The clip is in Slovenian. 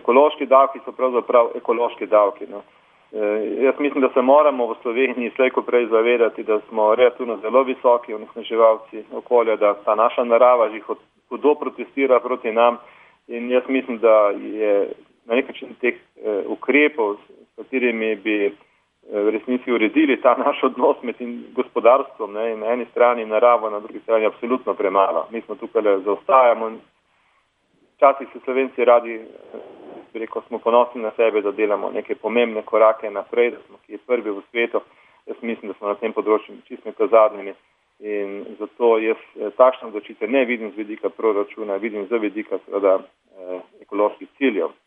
ekološki davki so pravzaprav ekološki davki. No. Jaz mislim, da se moramo v Sloveniji slej ko prej zavedati, da smo relativno zelo visoki onesnaževalci okolja, da ta naša narava že hudo protestira proti nam in jaz mislim, da je na nek način teh ukrepov, s katerimi bi v resnici uredili ta naš odnos med gospodarstvom, ne, in na eni strani naravo, na drugi strani absolutno premalo. Mi smo tukaj zaostajamo. Včasih se Slovenci radi, smo ponosni na sebe, da delamo neke pomembne korake naprej, da smo ki prvi v svetu. Jaz mislim, da smo na tem področju čisto med zadnjimi in zato jaz takšne odločitve ne vidim z vidika proračuna, vidim z vidika seveda ekoloških ciljev.